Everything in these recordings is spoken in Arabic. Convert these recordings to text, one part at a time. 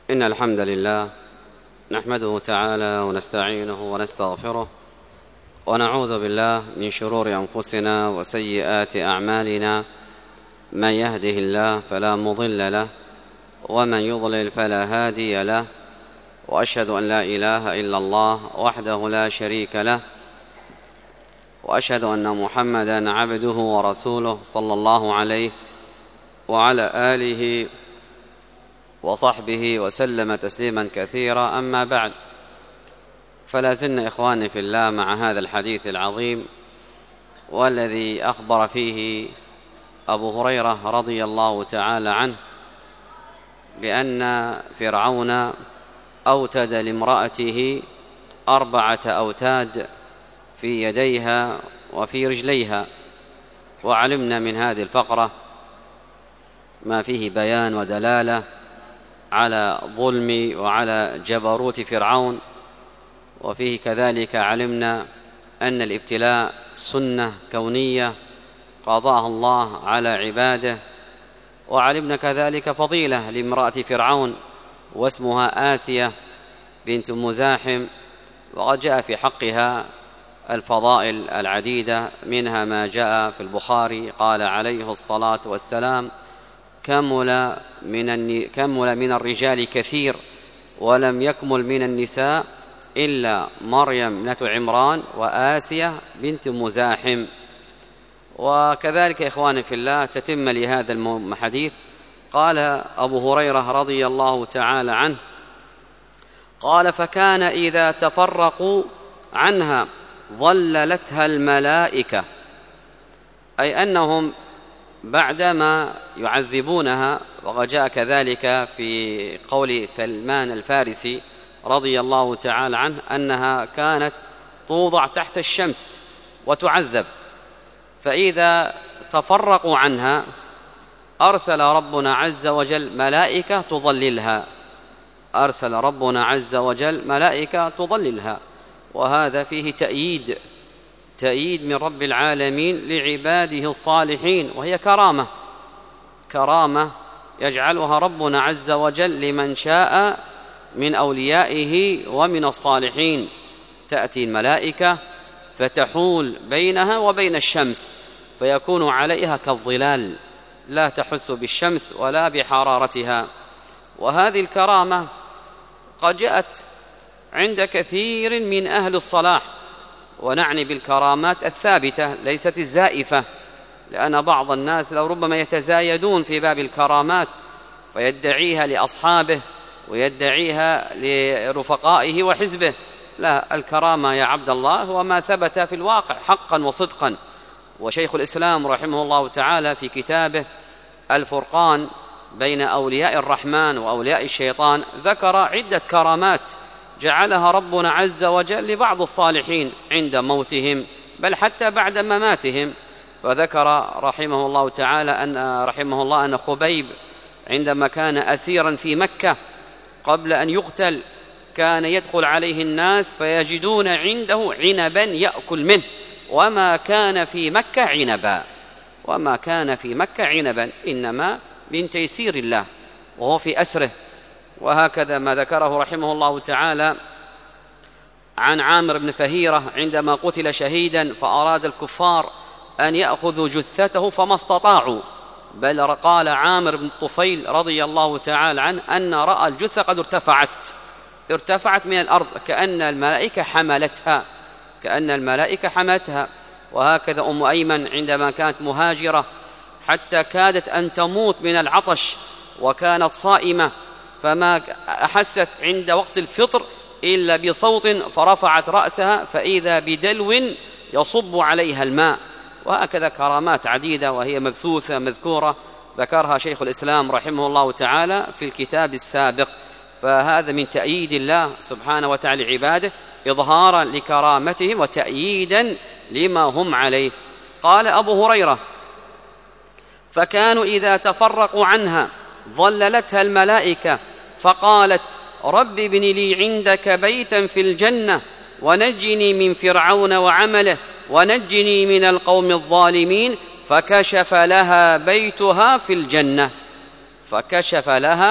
إن الحمد لله نحمده تعالى ونستعينه ونستغفره ونعوذ بالله من شرور أنفسنا وسيئات أعمالنا. من يهده الله فلا مضل له ومن يضلل فلا هادي له، وأشهد أن لا إله إلا الله وحده لا شريك له، وأشهد أن محمدًا عبده ورسوله صلى الله عليه وعلى آله وصحبه وسلم تسليما كثيرا. أما بعد، فلا زلنا إخواني في الله مع هذا الحديث العظيم، والذي أخبر فيه أبو هريرة رضي الله تعالى عنه بأن فرعون أوتد لامرأته 4 أوتاد في يديها وفي رجليها. وعلمنا من هذه الفقرة ما فيه بيان ودلالة على ظلم وعلى جبروت فرعون، وفيه كذلك علمنا أن الابتلاء سنة كونية قضاها الله على عباده. وعلمنا كذلك فضيلة لامرأة فرعون واسمها آسية بنت مزاحم، وقد جاء في حقها الفضائل العديدة، منها ما جاء في البخاري قال عليه الصلاة والسلام: كمل من الرجال كثير ولم يكمل من النساء إلا مريم ابنة عمران وآسية بنت مزاحم. وكذلك إخواني في الله تتم لهذا الحديث. قال أبو هريرة رضي الله تعالى عنه قال: فكان إذا تفرقوا عنها ظللتها الملائكة، أي أنهم بعدما يعذبونها. وقد جاء كذلك في قول سلمان الفارسي رضي الله تعالى عنه أنها كانت توضع تحت الشمس وتعذب، فإذا تفرقوا عنها أرسل ربنا عز وجل ملائكة تظللها، أرسل ربنا عز وجل ملائكة تظللها. وهذا فيه تأييد من رب العالمين لعباده الصالحين، وهي كرامة يجعلها ربنا عز وجل لمن شاء من أوليائه ومن الصالحين. تأتي الملائكة فتحول بينها وبين الشمس، فيكون عليها كالظلال، لا تحس بالشمس ولا بحرارتها. وهذه الكرامة قد جاءت عند كثير من أهل الصلاح، ونعني بالكرامات الثابتة ليست الزائفة، لأن بعض الناس لو ربما يتزايدون في باب الكرامات فيدعيها لأصحابه ويدعيها لرفقائه وحزبه. لا، الكرامة يا عبد الله هو ما ثبت في الواقع حقا وصدقا. وشيخ الإسلام رحمه الله تعالى في كتابه الفرقان بين أولياء الرحمن وأولياء الشيطان ذكر عدة كرامات جعلها ربنا عز وجل لبعض الصالحين عند موتهم، بل حتى بعد مماتهم. فذكر رحمه الله تعالى أن خبيب عندما كان أسيرا في مكة قبل أن يقتل كان يدخل عليه الناس فيجدون عنده عنبا يأكل منه، وما كان في مكة عنبا إنما من تيسير الله وهو في أسره. وهكذا ما ذكره رحمه الله تعالى عن عامر بن فهيرة عندما قتل شهيدا فأراد الكفار أن يأخذوا جثته فما استطاعوا، بل قال عامر بن طفيل رضي الله تعالى عنه أن رأى الجثة قد ارتفعت من الأرض كأن الملائكة حملتها. وهكذا أم أيمن عندما كانت مهاجرة حتى كادت أن تموت من العطش وكانت صائمة، فما أحست عند وقت الفطر إلا بصوت فرفعت رأسها فإذا بدلو يصب عليها الماء. وهكذا كرامات عديدة وهي مبثوثة مذكورة ذكرها شيخ الإسلام رحمه الله تعالى في الكتاب السابق. فهذا من تأييد الله سبحانه وتعالى عباده، إظهارا لكرامتهم وتأييدا لما هم عليه. قال أبو هريرة: فكانوا إذا تفرقوا عنها ظللتها الملائكة فقالت: رب ابن لي عندك بيتا في الجنة ونجني من فرعون وعمله ونجني من القوم الظالمين. فكشف لها بيتها في الجنة، فكشف لها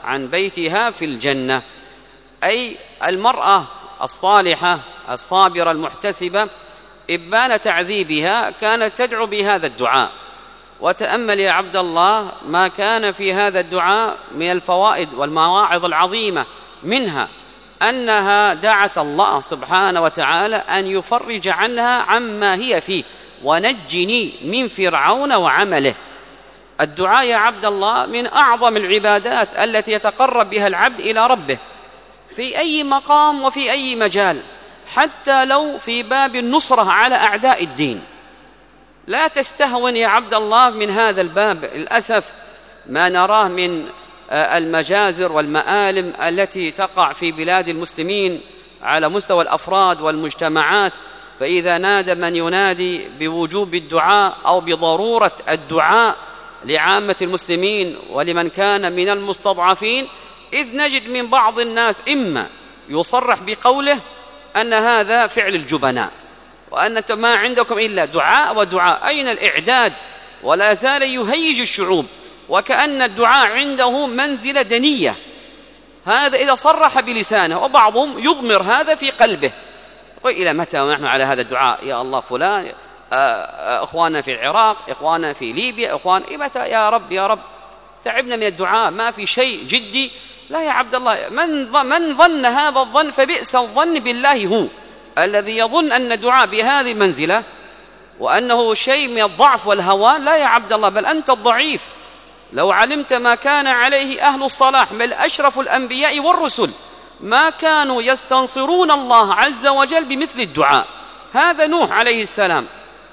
عن بيتها في الجنة. أي المرأة الصالحة الصابرة المحتسبة إبان تعذيبها كانت تدعو بهذا الدعاء. وتأمل يا عبد الله ما كان في هذا الدعاء من الفوائد والمواعظ العظيمة، منها أنها دعت الله سبحانه وتعالى أن يفرج عنها عما هي فيه، ونجني من فرعون وعمله. الدعاء يا عبد الله من أعظم العبادات التي يتقرب بها العبد إلى ربه في أي مقام وفي أي مجال، حتى لو في باب النصرة على أعداء الدين. لا تستهون يا عبد الله من هذا الباب. للأسف ما نراه من المجازر والمآلم التي تقع في بلاد المسلمين على مستوى الأفراد والمجتمعات، فإذا نادى من ينادي بوجوب الدعاء أو بضرورة الدعاء لعامة المسلمين ولمن كان من المستضعفين، إذ نجد من بعض الناس إما يصرح بقوله أن هذا فعل الجبناء، وأن ما عندكم إلا دعاء ودعاء، أين الإعداد؟ ولا زال يهيج الشعوب، وكأن الدعاء عنده منزلة دنية. هذا إذا صرح بلسانه، وبعضهم يضمر هذا في قلبه، وإلى متى ونحن على هذا الدعاء؟ يا الله فلان، إخواننا في العراق، إخواننا في ليبيا، متى يا رب يا رب؟ تعبنا من الدعاء، ما في شيء جدي. لا يا عبد الله، من ظن هذا الظن فبئس الظن بالله هو الذي يظن أن الدعاء بهذه المنزلة وأنه شيء من الضعف والهوان. لا يا عبد الله، بل أنت الضعيف. لو علمت ما كان عليه أهل الصلاح بل أشرف الأنبياء والرسل، ما كانوا يستنصرون الله عز وجل بمثل الدعاء. هذا نوح عليه السلام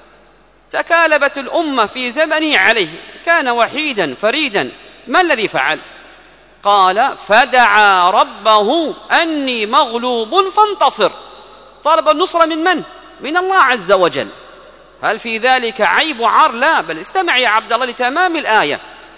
تكالبت الأمة في زمنه عليه، كان وحيدا فريدا. ما الذي فعل؟ قال فدعا ربه أني مغلوب فانتصر. طلب النصرة من من؟ من الله عز وجل. هل في ذلك عيب وعار؟ لا، بل استمع يا عبد الله لتمام الآية.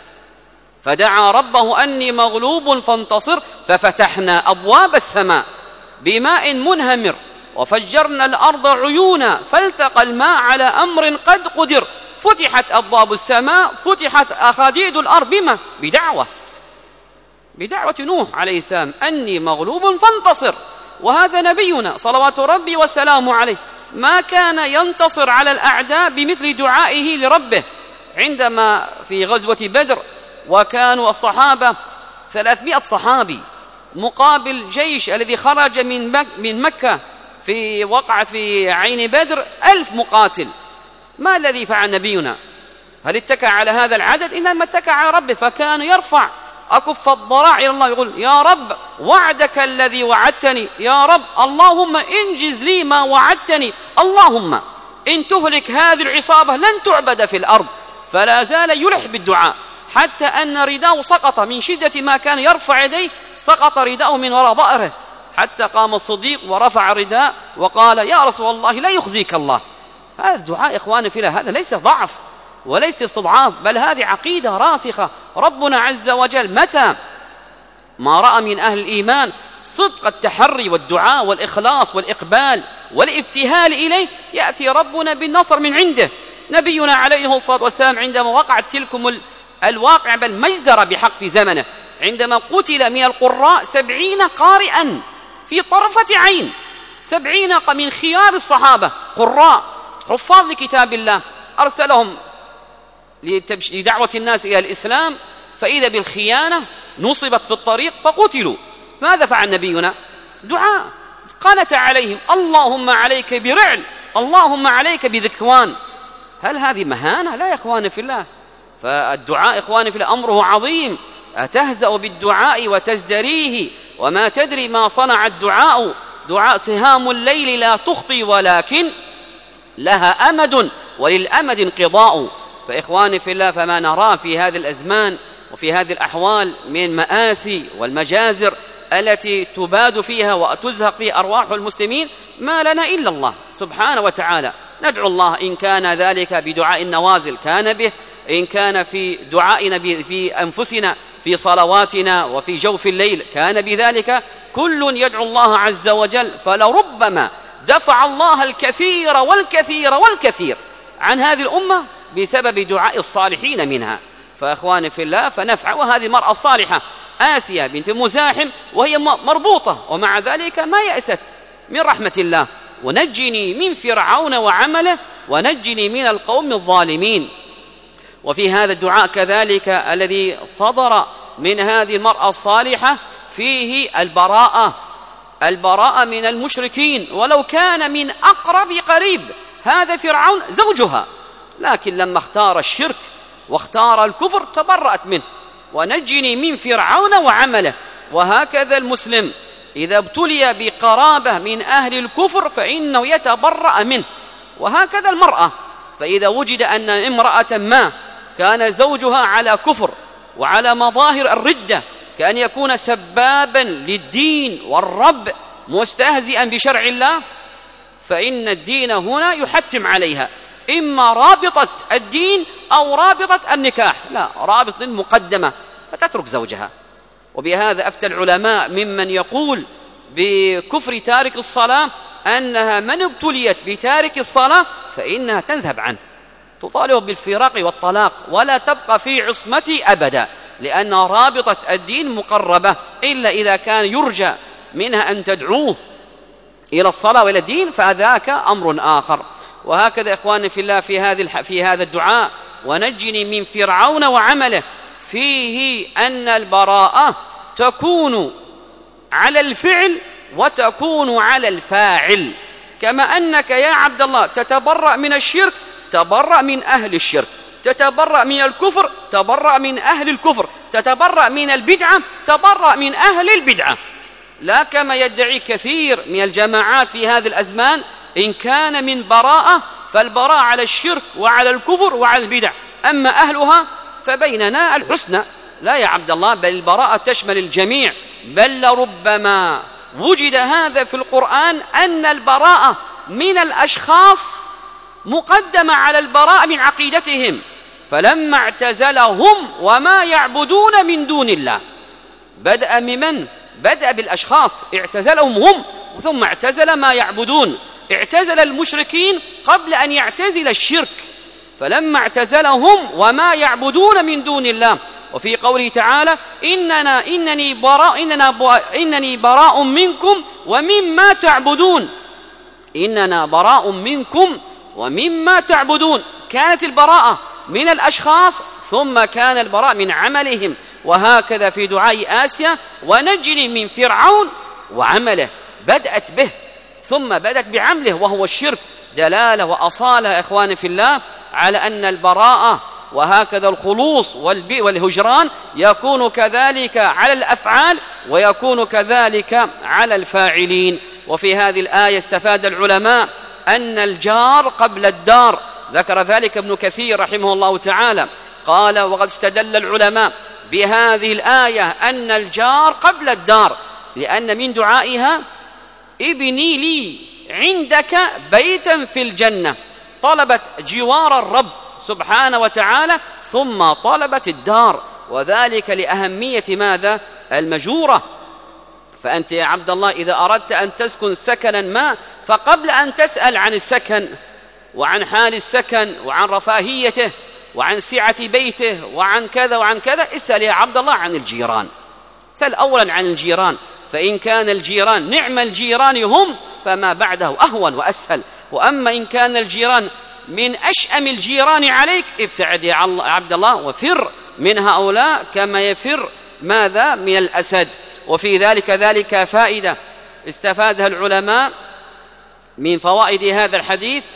فدعا ربه أني مغلوب فانتصر ففتحنا أبواب السماء بماء منهمر وفجرنا الأرض عيونا فالتقى الماء على أمر قد قدر فتحت أبواب السماء فتحت أخاديد الأرض. بما؟ بدعوة نوح عليه السلام أني مغلوب فانتصر. وهذا نبينا صلوات ربي وسلامه عليه ما كان ينتصر على الأعداء بمثل دعائه لربه. عندما في غزوة بدر وكانوا الصحابة 300 صحابي مقابل جيش الذي خرج من مكة في وقعت في عين بدر 1000 مقاتل، ما الذي فعل نبينا؟ هل اتكى على هذا العدد؟ إنما اتكى على ربه، فكان يرفع أكف الضراع إلى الله يقول يا رب وعدك الذي وعدتني، يا رب اللهم انجز لي ما وعدتني، اللهم إن تهلك هذه العصابة لن تعبد في الأرض. فلا زال يلح بالدعاء حتى أن رداءه سقط من شدة ما كان يرفع يديه، سقط رداءه من وراء ظهره، حتى قام الصديق ورفع الرداء وقال يا رسول الله لا يخزيك الله. هذا الدعاء إخواني في الله، هذا ليس ضعف وليس استضعاف، بل هذه عقيدة راسخة. ربنا عز وجل متى ما رأى من أهل الإيمان صدق التحري والدعاء والإخلاص والإقبال والابتهال إليه، يأتي ربنا بالنصر من عنده. نبينا عليه الصلاة والسلام عندما وقعت تلكم الواقع بل مجزرة بحق في زمنه، عندما قتل من القراء 70 قارئا في طرفة عين، 70 من خيار الصحابة قراء حفاظ لكتاب الله، أرسلهم لدعوة الناس إلى الإسلام، فإذا بالخيانة نصبت في الطريق فقتلوا. ماذا فعل نبينا؟ دعاء، قنت عليهم اللهم عليك برعل، اللهم عليك بذكوان. هل هذه مهانة؟ لا يا إخواني في الله. فالدعاء إخواني في الله أمره عظيم. أتهزأ بالدعاء وتزدريه وما تدري ما صنع الدعاء، دعاء سهام الليل لا تخطي ولكن لها أمد وللأمد انقضاء. فإخواني في الله فما نراه في هذه الأزمان وفي هذه الأحوال من مآسي والمجازر التي تباد فيها وتزهق فيها أرواح المسلمين، ما لنا إلا الله سبحانه وتعالى. ندعو الله إن كان ذلك بدعاء النوازل كان به، إن كان في دعائنا في أنفسنا في صلواتنا وفي جوف الليل كان بذلك. كل يدعو الله عز وجل، فلربما دفع الله الكثير والكثير والكثير عن هذه الأمة بسبب دعاء الصالحين منها. فأخواني في الله فنفع. وهذه المرأة الصالحة آسيا بنت مزاحم وهي مربوطة، ومع ذلك ما يأست من رحمة الله: ونجني من فرعون وعمله ونجني من القوم الظالمين. وفي هذا الدعاء كذلك الذي صدر من هذه المرأة الصالحة فيه البراءة من المشركين، ولو كان من أقرب قريب، هذا فرعون زوجها، لكن لما اختار الشرك واختار الكفر تبرأت منه: ونجني من فرعون وعمله. وهكذا المسلم إذا ابتلي بقرابة من أهل الكفر فإنه يتبرأ منه. وهكذا المرأة، فإذا وجد أن امرأة ما كان زوجها على كفر وعلى مظاهر الردة، كأن يكون سبابا للدين والرب مستهزئا بشرع الله، فإن الدين هنا يحتم عليها إما رابطة الدين أو رابطة النكاح، لا، رابطة مقدمة، فتترك زوجها. وبهذا أفتى العلماء ممن يقول بكفر تارك الصلاة أنها من ابتليت بتارك الصلاة فإنها تذهب عنه، تطالب بالفراق والطلاق ولا تبقى في عصمته أبدا، لأن رابطة الدين مقربة، إلا إذا كان يرجى منها أن تدعوه إلى الصلاة وإلى الدين فذاك أمر آخر. وهكذا إخواني في الله في هذا الدعاء: ونجني من فرعون وعمله، فيه أن البراءة تكون على الفعل وتكون على الفاعل، كما أنك يا عبد الله تتبرأ من الشرك تبرأ من أهل الشرك، تتبرأ من الكفر تبرأ من أهل الكفر، تتبرأ من البدعة تبرأ من أهل البدعة، لا كما يدعي كثير من الجماعات في هذه الأزمان: إن كان من براءة فالبراءة على الشرك وعلى الكفر وعلى البدع، أما أهلها فبيننا الحسنى. لا يا عبد الله، بل البراءة تشمل الجميع، بل لربما وجد هذا في القرآن أن البراءة من الأشخاص مقدمة على البراءة من عقيدتهم، فلما اعتزلهم وما يعبدون من دون الله، بدأ ممن؟ بدأ بالأشخاص، اعتزلهم هم ثم اعتزل ما يعبدون، اعتزل المشركين قبل أن يعتزل الشرك، فلما اعتزلهم وما يعبدون من دون الله. وفي قوله تعالى: إنني براء منكم ومما تعبدون، إننا براء منكم ومما تعبدون، كانت البراءة من الأشخاص ثم كان البراء من عملهم. وهكذا في دعاء آسيا: ونجني من فرعون وعمله، بدأت به ثم بدأت بعمله وهو الشرك، دلالة وأصالة إخواني في الله على أن البراءة وهكذا الخلوص والهجران يكون كذلك على الأفعال ويكون كذلك على الفاعلين. وفي هذه الآية استفاد العلماء أن الجار قبل الدار، ذكر ذلك ابن كثير رحمه الله تعالى، قال: وقد استدل العلماء بهذه الآية أن الجار قبل الدار، لأن من دعائها: ابني لي عندك بيتا في الجنة، طلبت جوار الرب سبحانه وتعالى ثم طلبت الدار، وذلك لأهمية ماذا؟ المجورة. فأنت يا عبد الله إذا أردت أن تسكن سكنا ما، فقبل أن تسأل عن السكن وعن حال السكن وعن رفاهيته وعن سعة بيته وعن كذا وعن كذا، اسأل يا عبد الله عن الجيران، سأل أولا عن الجيران، فإن كان الجيران نعم الجيران هم فما بعده أهون وأسهل، وأما إن كان الجيران من أشأم الجيران عليك ابتعد يا عبد الله وفر من هؤلاء كما يفر ماذا؟ من الأسد. وفي ذلك فائدة استفادها العلماء من فوائد هذا الحديث،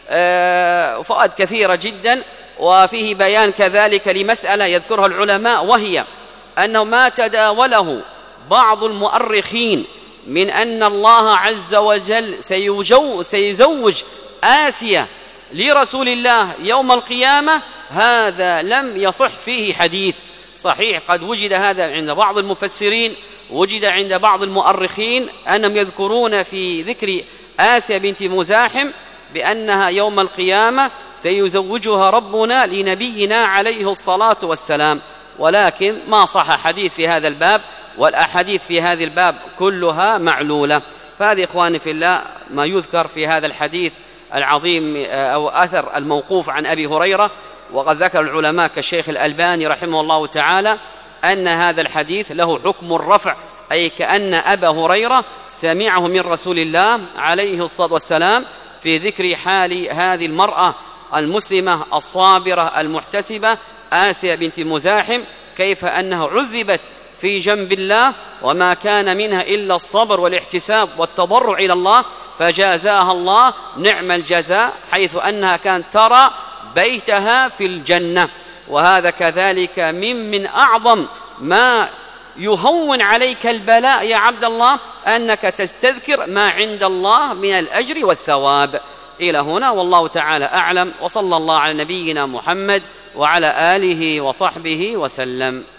فوائد كثيرة جدا، وفيه بيان كذلك لمسألة يذكرها العلماء، وهي أنه ما تداوله بعض المؤرخين من أن الله عز وجل سيزوج آسيا لرسول الله يوم القيامة، هذا لم يصح فيه حديث صحيح. قد وجد هذا عند بعض المفسرين، وجد عند بعض المؤرخين أنهم يذكرون في ذكر آسيا بنت مزاحم بأنها يوم القيامة سيزوجها ربنا لنبينا عليه الصلاة والسلام، ولكن ما صح حديث في هذا الباب، والأحاديث في هذا الباب كلها معلولة. فهذه إخواني في الله ما يذكر في هذا الحديث العظيم أو أثر الموقوف عن أبي هريرة. وقد ذكر العلماء كالشيخ الألباني رحمه الله تعالى أن هذا الحديث له حكم الرفع، أي كأن أبا هريرة سمعه من رسول الله عليه الصلاة والسلام في ذكر حال هذه المرأة المسلمة الصابرة المحتسبة آسيا بنت مزاحم، كيف أنها عذبت في جنب الله وما كان منها إلا الصبر والاحتساب والتضرع إلى الله، فجازاها الله نعم الجزاء، حيث أنها كانت ترى بيتها في الجنة. وهذا كذلك من أعظم ما يهون عليك البلاء يا عبد الله، أنك تستذكر ما عند الله من الأجر والثواب. إلى هنا والله تعالى أعلم، وصلى الله على نبينا محمد وعلى آله وصحبه وسلم.